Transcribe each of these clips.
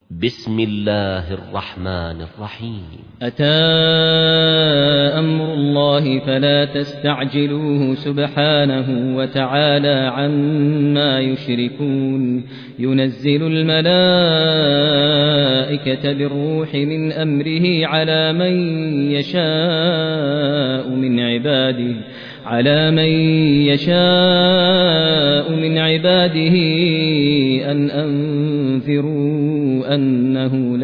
بسم الله الرحمن الرحيم. أتى أمر الله فلا تستعجلوه سبحانه وتعالى عما يشركون. ينزل الملائكة بالروح من أمره على من يشاء من عباده أن أنذروا أنه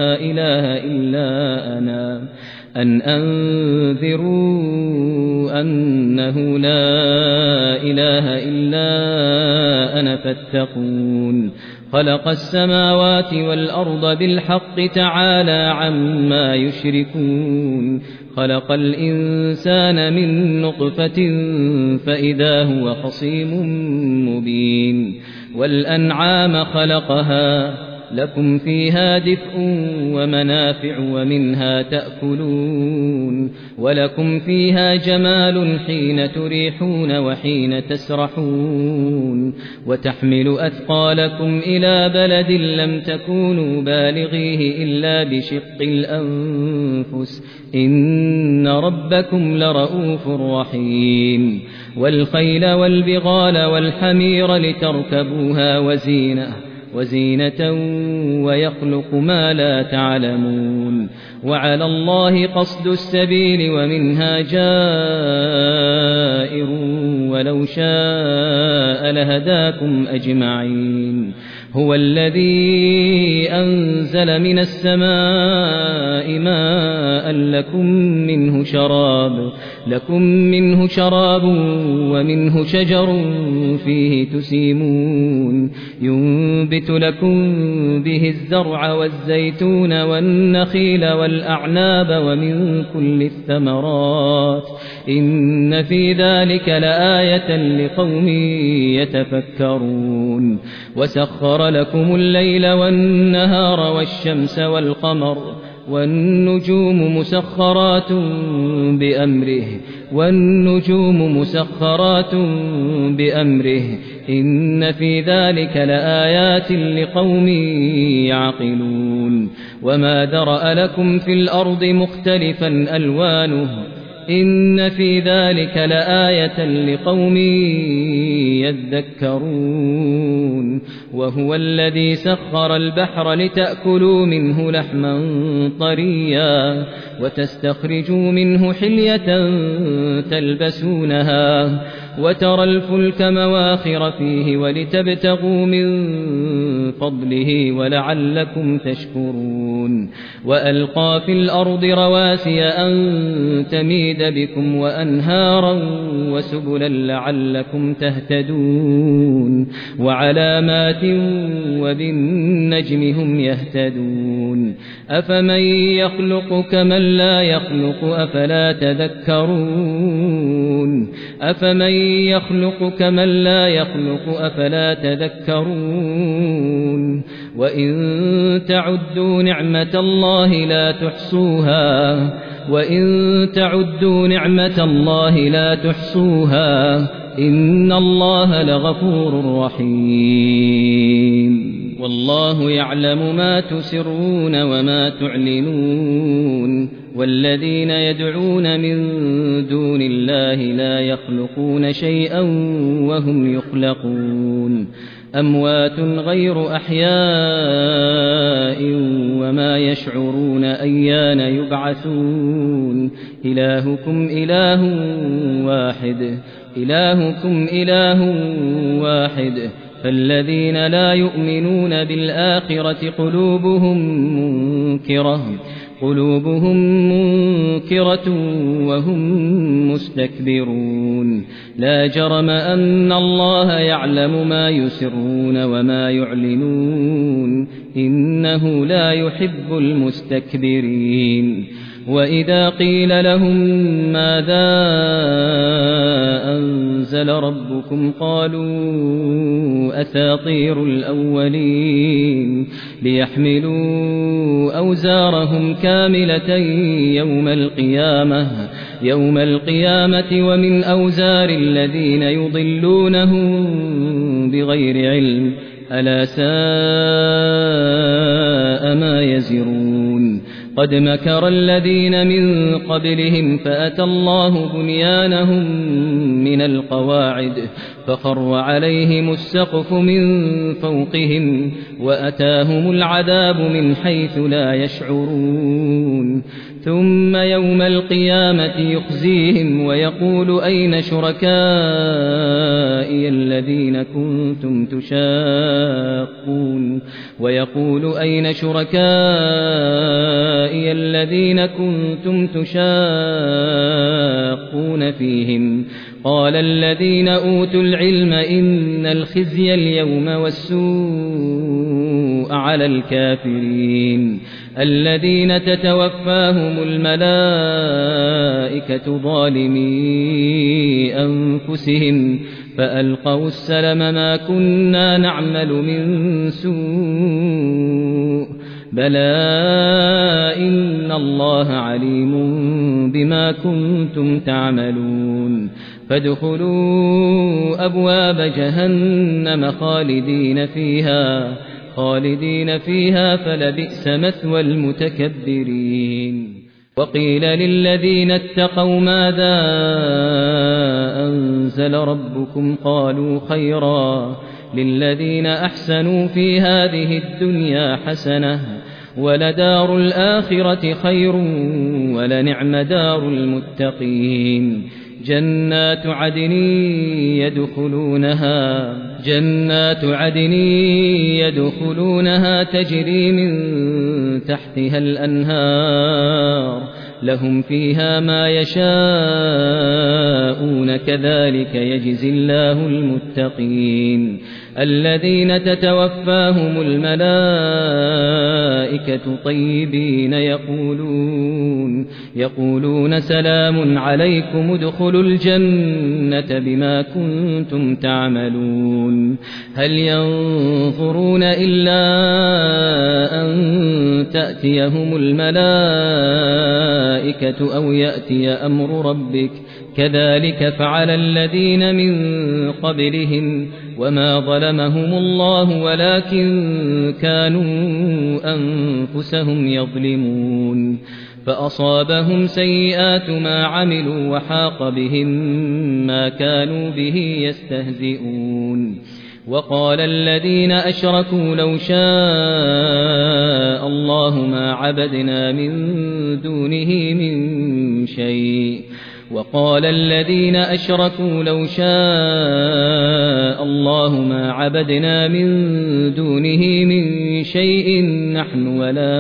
لا إله إلا أنا فاتقون. خلق السماوات والأرض بالحق تعالى عما يشركون. خلق الإنسان من نطفة فإذا هو خصيم مبين. والأنعام خلقها لكم فيها دفء ومنافع ومنها تأكلون. ولكم فيها جمال حين تريحون وحين تسرحون. وتحمل أثقالكم إلى بلد لم تكونوا بالغيه إلا بشق الأنفس إن ربكم لرؤوف رحيم. والخيل والبغال والحمير لتركبوها وزينة ويخلق ما لا تعلمون. وعلى الله قصد السبيل ومنها جائر ولو شاء لهداكم أجمعين. هو الذي أنزل من السماء ماء لكم منه شراب ومنه شجر فيه تسيمون. ينبت لكم به الزرع والزيتون والنخيل والأعناب ومن كل الثمرات إن في ذلك لآية لقوم يتفكرون. وسخر لكم الليل والنهار والشمس والقمر والنجوم مسخرات بأمره إن في ذلك لآيات لقوم يعقلون. وما ذرأ لكم في الأرض مختلفا ألوانه إن في ذلك لآية لقوم يذكرون. وهو الذي سخر البحر لتأكلوا منه لحما طريا وتستخرجوا منه حلية تلبسونها وترى الفلك مواخر فيه ولتبتغوا من فضله ولعلكم تشكرون. وألقى في الأرض رواسي أن تميد بكم وأنهارا وسبلا لعلكم تهتدون. وعلامات وبالنجم هم يهتدون. أفمن يخلق كمن لا يخلق أفلا تذكرون. وإن تعدوا نعمة الله لا تحصوها إن الله لغفور رحيم. والله يعلم ما تسرون وما تعلنون. والذين يدعون من دون الله لا يخلقون شيئا وهم يخلقون. أموات غير أحياء وما يشعرون أيان يبعثون. إلهكم إله واحد فالذين لا يؤمنون بالآخرة قلوبهم منكرة وهم مستكبرون. لا جرم أن الله يعلم ما يسرون وما يعلنون إنه لا يحب المستكبرين. وإذا قيل لهم ماذا أنزل ربكم قالوا أساطير الأولين ليحملوا أوزارهم كاملة يوم القيامة ومن أوزار الذين يضلونهم بغير علم ألا ساء قد مكر الذين من قبلهم فأتى الله بنيانهم من القواعد فخر عليهم السقف من فوقهم وأتاهم العذاب من حيث لا يشعرون ثم يوم القيامة يخزيهم ويقول أين شركائي الذين كنتم تشاقون فيهم قال الذين أوتوا العلم إن الخزي اليوم والسوء على الكافرين الذين تتوفاهم الملائكة ظالمي أنفسهم فألقوا السلم ما كنا نعمل من سوء بلى إن الله عليم بما كنتم تعملون فادخلوا أبواب جهنم خالدين فيها فلبئس مثوى المتكبرين وقيل للذين اتقوا ماذا أنزل ربكم قالوا خيرا للذين أحسنوا في هذه الدنيا حسنة ولدار الآخرة خير ولنعم دار المتقين جنات عدن يدخلونها تجري من تحتها الأنهار لهم فيها ما يشاءون كذلك يجزي الله المتقين الذين تتوفاهم الملائكة طيبين يقولون سلام عليكم ادخلوا الجنة بما كنتم تعملون هل ينظرون إلا أن تأتيهم الملائكة أو يأتي أمر ربك كذلك فعل الذين من قبلهم وما ظلمهم الله ولكن كانوا أنفسهم يظلمون فأصابهم سيئات ما عملوا وحاق بهم ما كانوا به يستهزئون وقال الذين أشركوا لو شاء الله ما عبدنا من دونه من شيء نحن ولا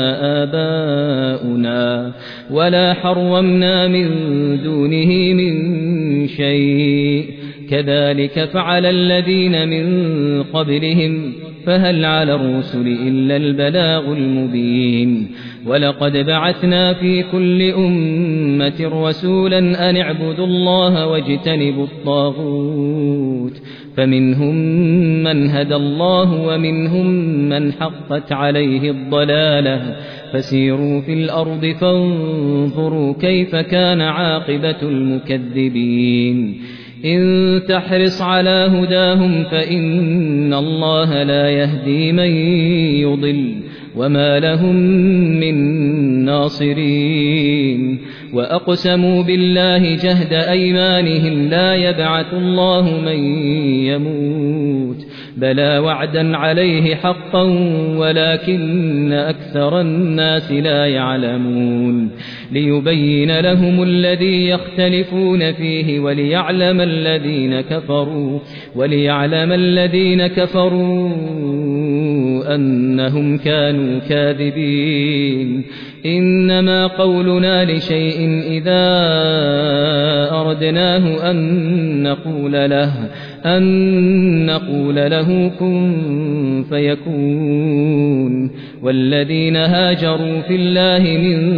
آباؤنا ولا حرمنا من دونه من شيء كذلك فعل الذين من قبلهم فهل على الرسل إلا البلاغ المبين ولقد بعثنا في كل أمة رسولا أن اعبدوا الله واجتنبوا الطاغوت فمنهم من هدى الله ومنهم من حقت عليه الضلالة فسيروا في الأرض فانظروا كيف كان عاقبة المكذبين إن تحرص على هداهم فإن الله لا يهدي من يضل وما لهم من ناصرين وأقسموا بالله جهد أيمانهم لا يبعث الله من يموت بلى وعدا عليه حقا ولكن أكثر الناس لا يعلمون ليبين لهم الذي يختلفون فيه وليعلم الذين كفروا أنهم كانوا كاذبين إنما قولنا لشيء إذا أردناه أن نقول له كن فيكون والذين هاجروا في الله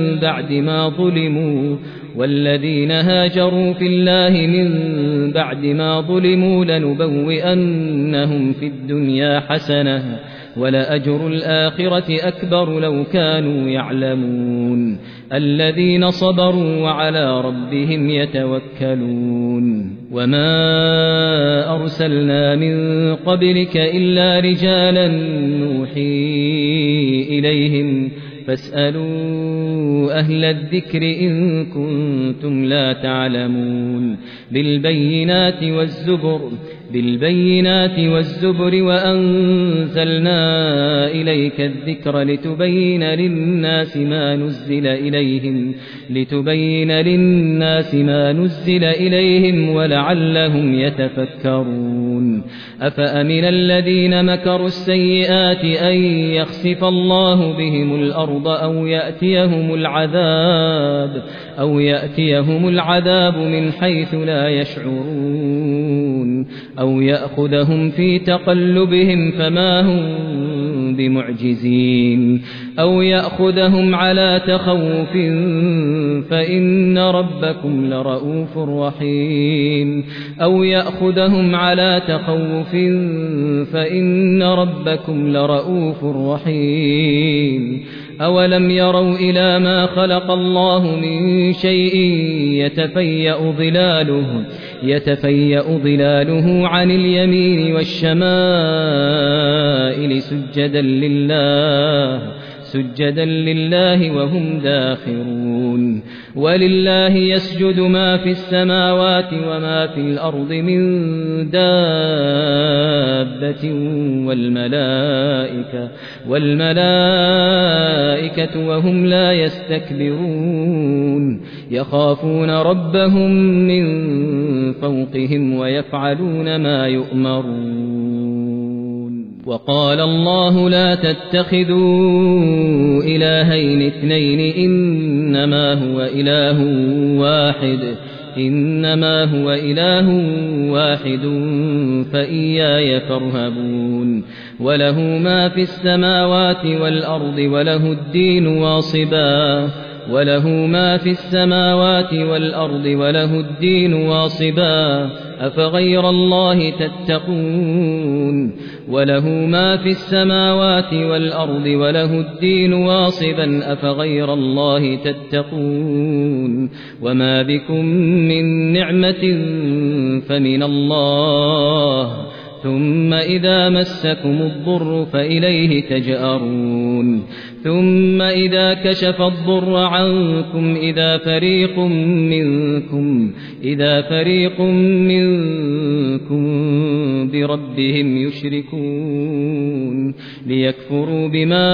من بعد ما ظلموا لنبوئنهم في الدنيا حسنة ولأجر الآخرة أكبر لو كانوا يعلمون الذين صبروا وعلى ربهم يتوكلون وما أرسلنا من قبلك إلا رجالا نوحي إليهم فاسألوا أهل الذكر إن كنتم لا تعلمون بالبينات والزبر وأنزلنا إليك الذكر لتبين للناس ما نزل إليهم ولعلهم يتفكرون أفأمن الذين مكروا السيئات أن يخسف الله بهم الأرض أو يأتيهم العذاب من حيث لا يشعرون أو يأخذهم في تقلبهم فما هم بمعجزين أو يأخذهم على تخوف فإن ربكم لرؤوف رحيم أولم يروا إلى ما خلق الله من شيء يتفيأ ظلاله عن اليمين والشمائل سجدا لله وهم داخرون ولله يسجد ما في السماوات وما في الأرض من دابة والملائكة وهم لا يستكبرون يخافون ربهم من فوقهم ويفعلون ما يؤمرون وقال الله لا تتخذوا إلهين اثنين إنما هو إله واحد فإياي فارهبون وله ما في السماوات والأرض وله الدين واصبا أفغير الله تتقون وله ما في السماوات والأرض وله الدين واصبا أفغير الله تتقون وما بكم من نعمة فمن الله ثم إذا مسكم الضر فإليه تجأرون ثم إذا كشف الضر عنكم إذا فريق منكم بربهم يشركون ليكفروا بما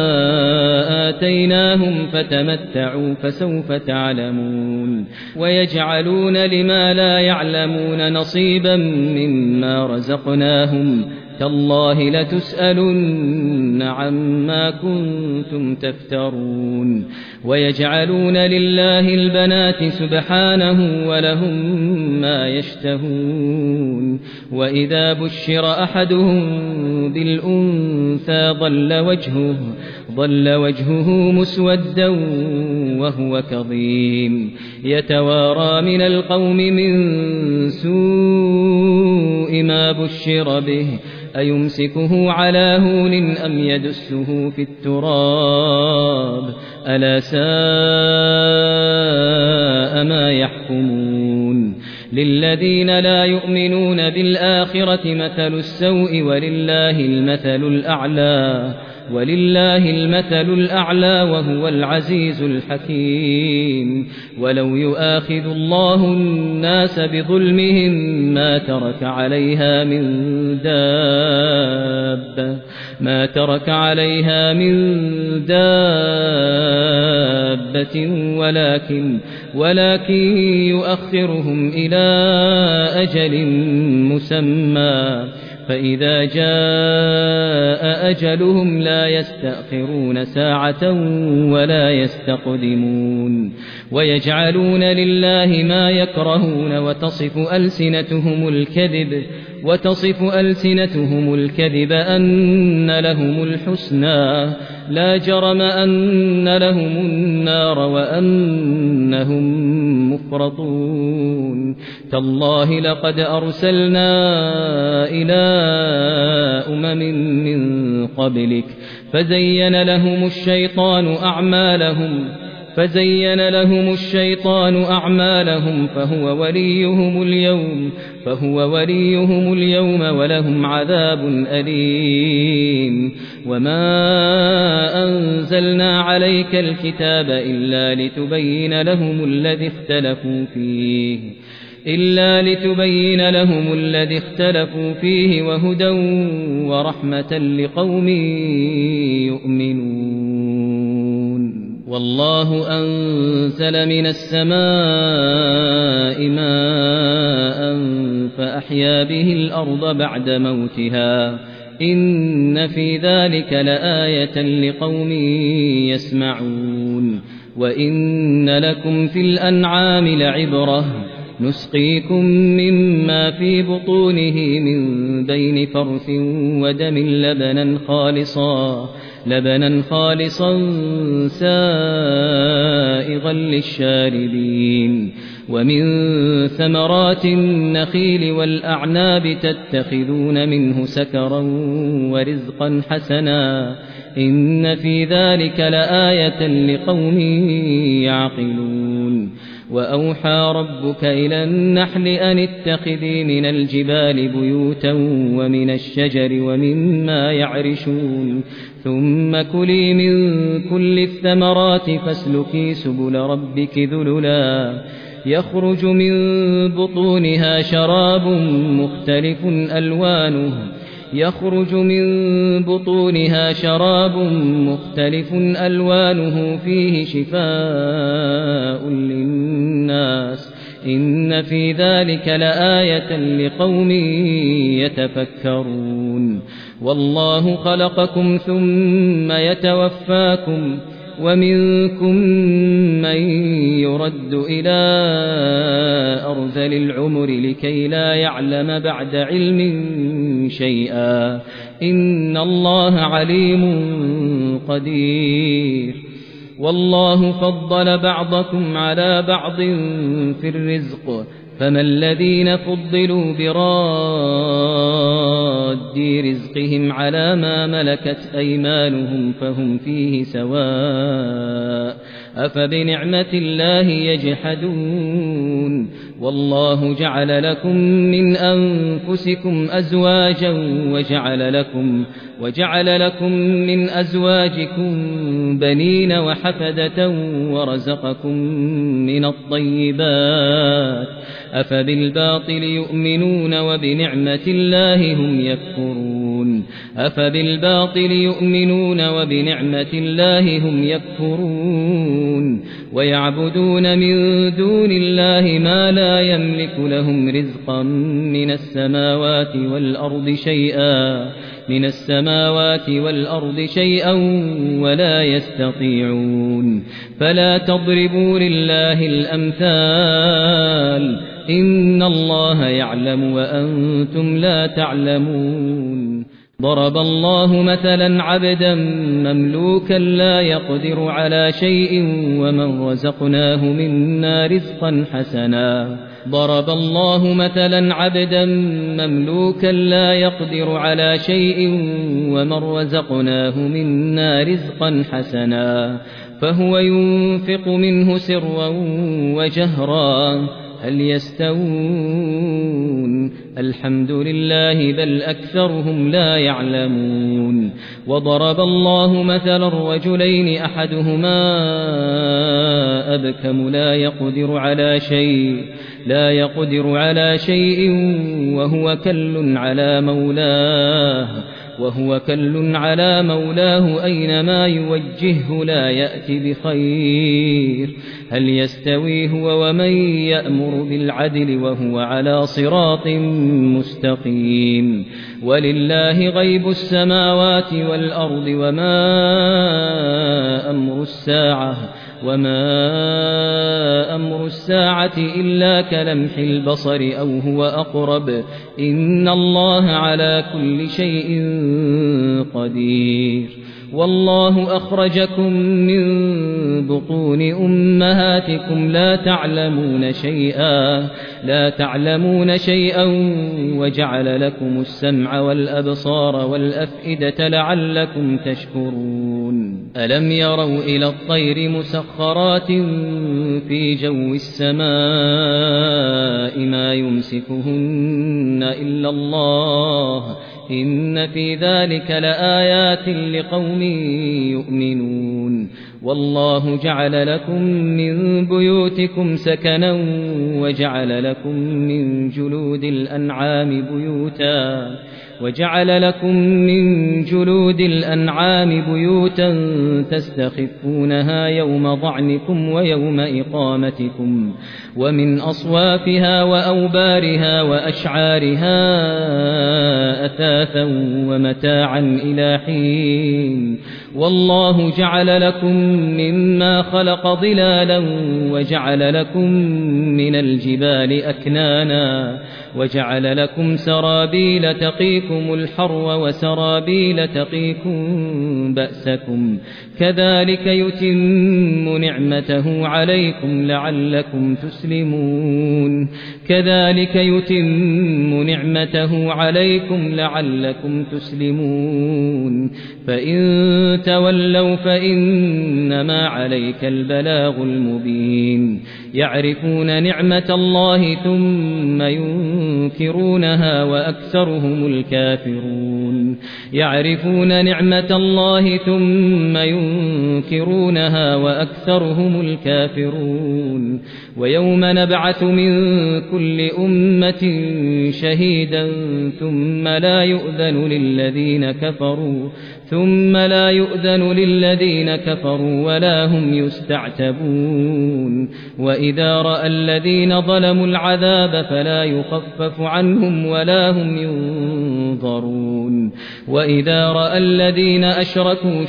آتيناهم فتمتعوا فسوف تعلمون ويجعلون لما لا يعلمون نصيبا مما رزقناهم تالله لتسألن عما كنتم تفترون ويجعلون لله البنات سبحانه ولهم ما يشتهون وإذا بشر أحدهم بالأنثى ظل وجهه مسودا وهو كظيم يتوارى من القوم من سوء ما بشر به أيمسكه على هون أم يدسه في التراب ألا ساء ما يحكمون للذين لا يؤمنون بالآخرة مثل السوء ولله المثل الأعلى وهو العزيز الحكيم ولو يؤاخذ الله الناس بظلمهم ما ترك عليها من دابة ولكن يؤخرهم إلى أجل مسمى فإذا جاء أجلهم لا يستأخرون ساعة ولا يستقدمون ويجعلون لله ما يكرهون وتصف ألسنتهم الكذب أن لهم الحسنى لا جرم أن لهم النار وأنهم مفرطون تالله لقد أرسلنا إلى أمم من قبلك فزين لهم الشيطان أعمالهم فزين لهم الشيطان أعمالهم فهو وليهم اليوم ولهم عذاب أليم. وما أنزلنا عليك الكتاب إلا لتبين لهم الذي اختلفوا فيه وهدى ورحمة لقوم يؤمنون. والله أنزل من السماء ماء فأحيا به الأرض بعد موتها إن في ذلك لآية لقوم يسمعون. وإن لكم في الأنعام لعبرة نسقيكم مما في بطونه من بين فرث ودم لبنا خالصا سائغا للشاربين. ومن ثمرات النخيل والأعناب تتخذون منه سكرا ورزقا حسنا إن في ذلك لآية لقوم يعقلون. وأوحى ربك إلى النحل أن اتخذي من الجبال بيوتا ومن الشجر ومما يعرشون ثم كلي من كل الثمرات فاسلكي سبل ربك ذللا يخرج من بطونها شراب مختلف ألوانه فيه شفاء للناس إن في ذلك لآية لقوم يتفكرون. والله خلقكم ثم يتوفاكم ومنكم من يرد إلى أرذل العمر لكي لا يعلم بعد علم شيئا إن الله عليم قدير. والله فضل بعضكم على بعض في الرزق فما الذين فضلوا براد رزقهم على ما ملكت أيمانهم فهم فيه سواء أفبنعمة الله يجحدون. والله جعل لكم من أنفسكم أزواجا وجعل لكم من أزواجكم بنين وحفدة ورزقكم من الطيبات أفبالباطل يؤمنون وبنعمة الله هم يكفرون. ويعبدون من دون الله ما لا يملك لهم رزقا من السماوات والأرض شيئا ولا يستطيعون. فلا تضربوا لله الأمثال إن الله يعلم وأنتم لا تعلمون. ضرب الله مثلا عبدا مملوكا لا يقدر على شيء ومن رزقناه منا رزقا حسنا فهو ينفق منه سرا وجهرا هل يستوون الحمد لله بل أكثرهم لا يعلمون. وضرب الله مثلا رجلين أحدهما أبكم لا يقدر على شيء وهو كل على مولاه أينما يوجهه لا يأتي بخير هل يستوي هو ومن يأمر بالعدل وهو على صراط مستقيم. ولله غيب السماوات والأرض وما أمر الساعة إلا كلمح البصر أو هو أقرب إن الله على كل شيء قدير. والله أخرجكم من بطون أمهاتكم لا تعلمون شيئا وجعل لكم السمع والأبصار والأفئدة لعلكم تشكرون ألم يروا إلى الطير مسخرات في جو السماء ما يمسكهن إلا الله إن في ذلك لآيات لقوم يؤمنون والله جعل لكم من بيوتكم سكنا وجعل لكم من جلود الأنعام بيوتا تستخفونها يوم ضعنكم ويوم إقامتكم ومن أصوافها وأوبارها وأشعارها أثاثا ومتاعا إلى حين والله جعل لكم مما خلق ظلالا وجعل لكم من الجبال أكنانا وجعل لكم سرابيل تقيكم الحر وسرابيل تقيكم بأسكم كذلك يتم نعمته عليكم لعلكم تسلمون فإن تولوا فإنما عليك البلاغ المبين يعرفون نعمة الله ثم ينكرونها وأكثرهم الكافرون ويوم نبعث من كل أمة شهيدا ثم لا يؤذن للذين كفروا ولا هم يستعتبون وإذا رأى الذين ظلموا العذاب فلا يخفف عنهم ولا هم ينظرون وإذا رأى الذين أشركوا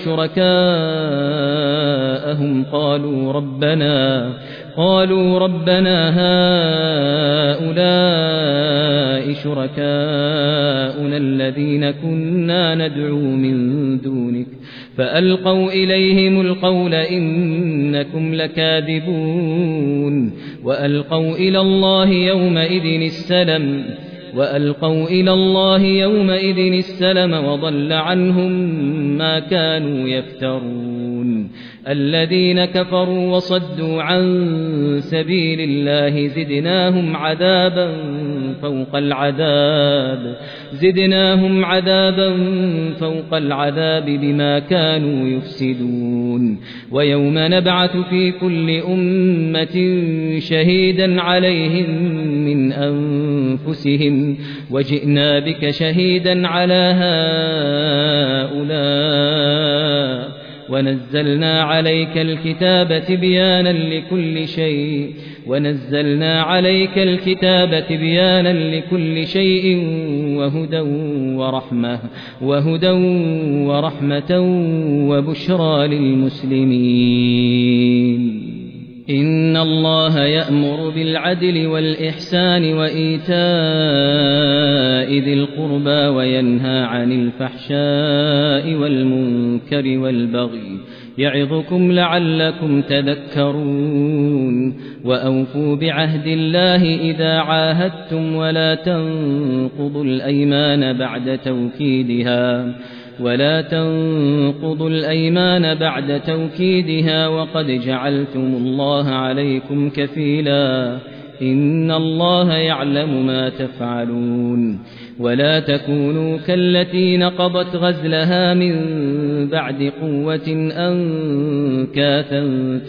شركاءهم قالوا ربنا هؤلاء شركاؤنا الذين كنا ندعو من دونك فألقوا إليهم القول إنكم لكاذبون وألقوا إلى الله يومئذ السلم وضل عنهم ما كانوا يفترون الذين كفروا وصدوا عن سبيل الله زدناهم عذابا فوق العذاب بما كانوا يفسدون ويوم نبعث في كل أمة شهيدا عليهم من أنفسهم وجئنا بك شهيدا على هؤلاء ونزلنا عليك الكتاب تبيانا لكل شيء وهدى ورحمة وبشرى للمسلمين إن الله يأمر بالعدل والإحسان وإيتاء ذي القربى وينهى عن الفحشاء والمنكر والبغي يعظكم لعلكم تذكرون وأوفوا بعهد الله إذا عاهدتم ولا تنقضوا الأيمان بعد توكيدها وقد جعلتم الله عليكم كفيلا إن الله يعلم ما تفعلون ولا تكونوا كالتي نقضت غزلها من بعد قوة أنكاثا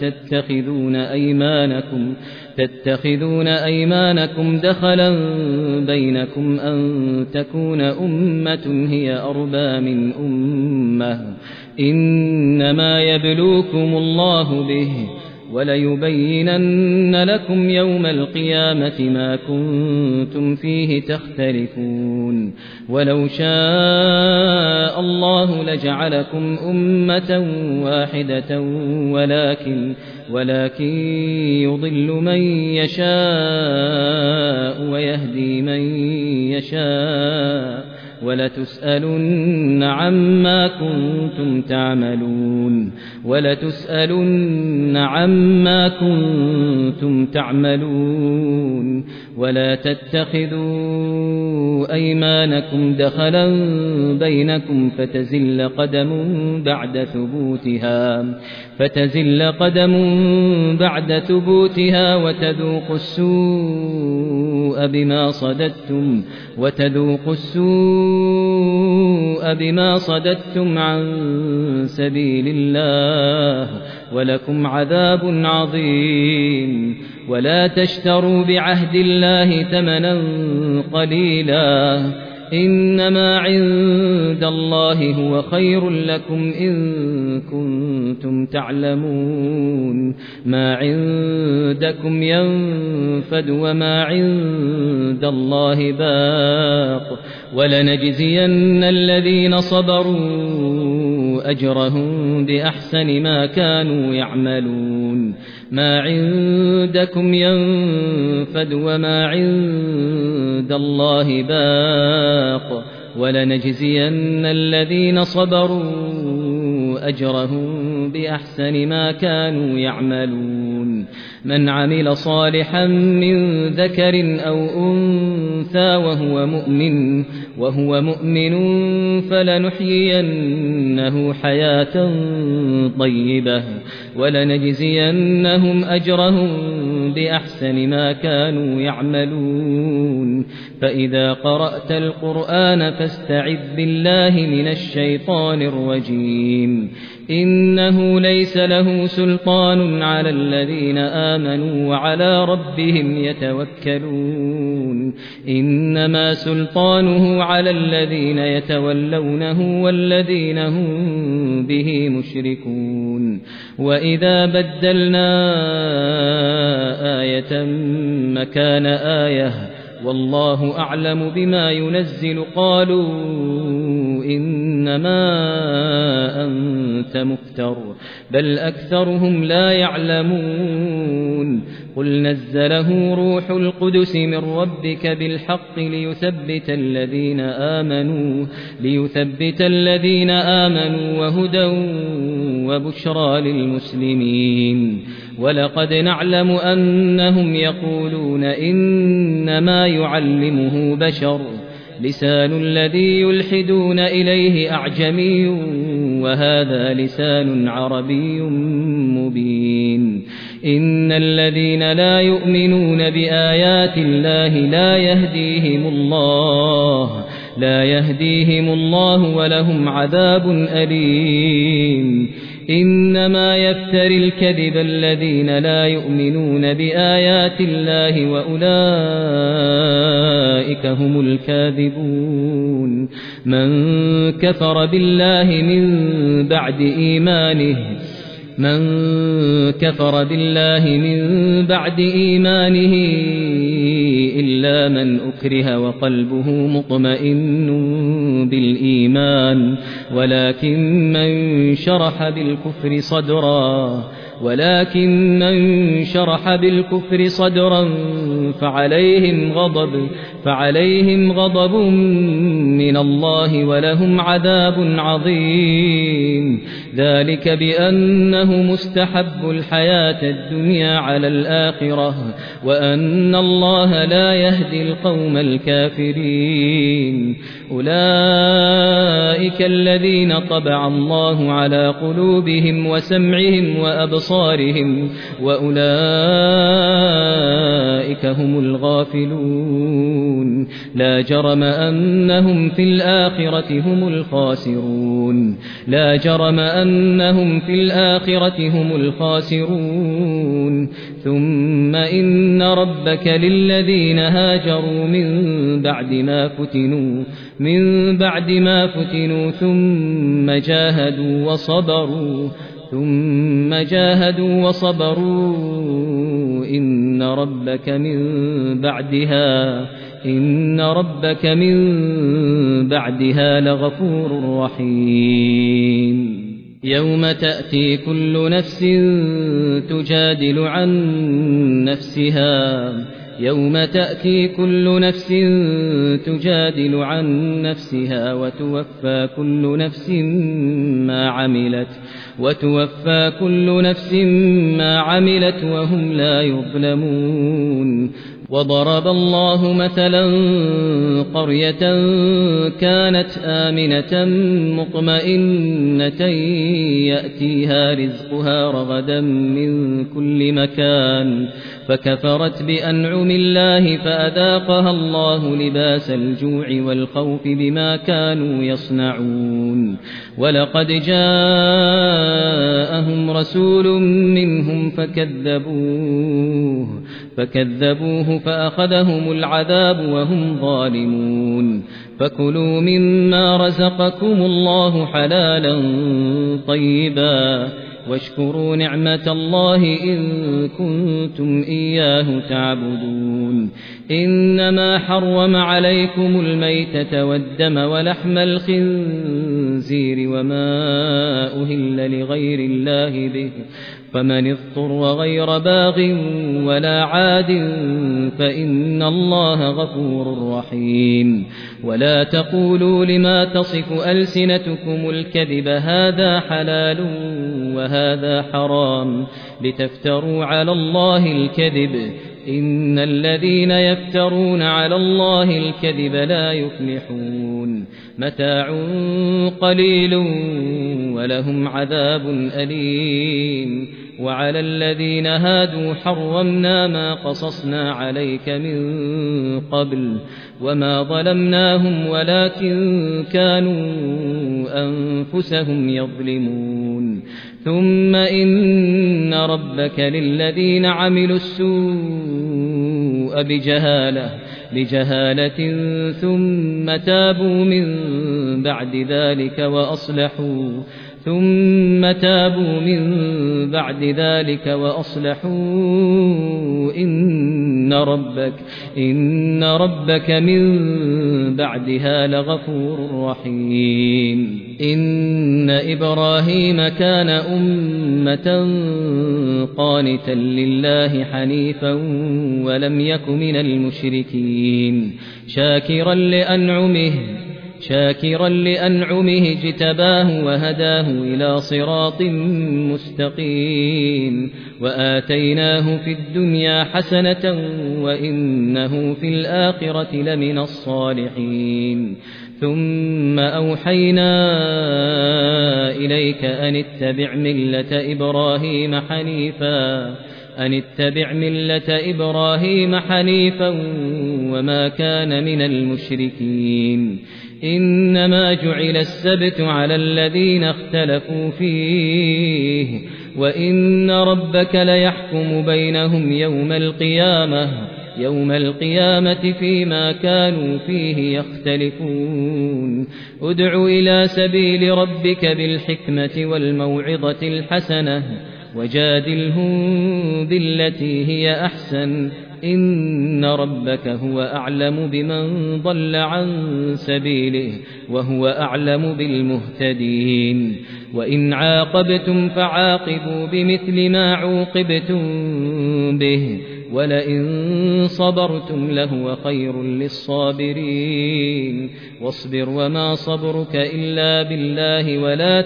تتخذون أيمانكم دخلا بينكم أن تكون أمة هي أربى من أمة إنما يبلوكم الله به وليبينن لكم يوم القيامة ما كنتم فيه تختلفون ولو شاء الله لجعلكم أمة واحدة ولكن يضل من يشاء ويهدي من يشاء ولتسألن عما كنتم تعملون ولا تتخذوا أيمانكم دخلا بينكم فتزل قدم بعد ثبوتها وتذوقوا السوء بما صددتم عن سبيل الله ولكم عذاب عظيم ولا تشتروا بعهد الله ثمنا قليلا إنما عند الله هو خير لكم إن كنتم تعلمون ما عندكم ينفد وما عند الله باق ولنجزين الذين صبروا أجرهم بأحسن ما كانوا يعملون ما عندكم ينفد وما عند الله باق ولنجزين الذين صبروا أجرهم بأحسن ما كانوا يعملون من عمل صالحا من ذكر أو أنثى وهو مؤمن فلنحيينه حياة طيبة ولنجزينهم أجرهم بأحسن ما كانوا يعملون فإذا قرأت القرآن فاستعذ بالله من الشيطان الرجيم إنه ليس له سلطان على الذين آمنوا وعلى ربهم يتوكلون إنما سلطانه على الذين يتولونه والذين هم به مشركون وإذا بدلنا آية مكان آية والله أعلم بما ينزل قالوا إنما أنت مفتر بل أكثرهم لا يعلمون قل نزله روح القدس من ربك بالحق ليثبت الذين آمنوا وهدى وبشرى للمسلمين ولقد نعلم أنهم يقولون إنما يعلمه بشر لسان الذي يلحدون إليه أعجمي وهذا لسان عربي مبين إن الذين لا يؤمنون بآيات الله لا يهديهم الله ولهم عذاب أليم إنما يفتري الكذب الذين لا يؤمنون بآيات الله وأولئك هم الكاذبون من كفر بالله من بعد إيمانه إلا من أكره وقلبه مطمئن بالإيمان ولكن من شرح بالكفر صدرا فعليهم غضب من الله ولهم عذاب عظيم ذلك بأنه مستحب الحياة الدنيا على الآخرة وأن الله لا يهدي القوم الكافرين أولئك الذين طبع الله على قلوبهم وسمعهم وأبصارهم وأولئك هم الغافلون لا جرم أنهم في الآخرة هم الخاسرون ثم إن ربك للذين هاجروا من بعد ما فتنوا ثم جاهدوا وصبروا إن ربك من بعدها لغفور رحيم يوم تأتي كل نفس تجادل عن نفسها يوم تأتي كل نفس تجادل عن نفسها وتوفى كل نفس ما عملت وهم لا يظلمون وضرب الله مثلا قرية كانت آمنة مطمئنة يأتيها رزقها رغدا من كل مكان فكفرت بأنعم الله فأذاقها الله لباس الجوع والخوف بما كانوا يصنعون ولقد جاءهم رسول منهم فكذبوه فأخذهم العذاب وهم ظالمون فكلوا مما رزقكم الله حلالا طيبا واشكروا نعمة الله إن كنتم إياه تعبدون إنما حرم عليكم الميتة والدم ولحم الخنزير وما أهل لغير الله به فمن اضطر غير باغ ولا عاد فإن الله غفور رحيم ولا تقولوا لما تصف ألسنتكم الكذب هذا حلال وهذا حرام لتفتروا على الله الكذب إن الذين يفترون على الله الكذب لا يفلحون متاع قليل ولهم عذاب أليم وعلى الذين هادوا حرمنا ما قصصنا عليك من قبل وما ظلمناهم ولكن كانوا أنفسهم يظلمون ثم إن ربك للذين عملوا السوء بجهالة ثم تابوا من بعد ذلك وأصلحوا إن ربك من بعدها لغفور رحيم إن إبراهيم كان أمة قانتا لله حنيفا ولم يك من المشركين شاكرا لأنعمه اجتباه وهداه إلى صراط مستقيم وآتيناه في الدنيا حسنة وإنه في الآخرة لمن الصالحين ثم أوحينا إليك أن اتبع ملة إبراهيم حنيفا وما كان من المشركين إنما جعل السبت على الذين اختلفوا فيه وإن ربك ليحكم بينهم يوم القيامة فيما كانوا فيه يختلفون ادع إلى سبيل ربك بالحكمة والموعظة الحسنة وجادلهم بالتي هي أحسن إن ربك هو أعلم بمن ضل عن سبيله وهو أعلم بالمهتدين وإن عاقبتم فعاقبوا بمثل ما عوقبتم به ولئن صبرتم لهو خير للصابرين واصبر وما صبرك إلا بالله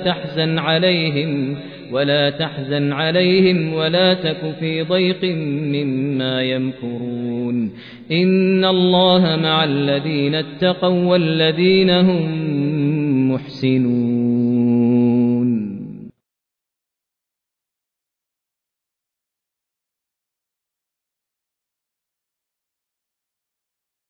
ولا تحزن عليهم ولا تك في ضيق مما يمكرون إن الله مع الذين اتقوا والذين هم محسنون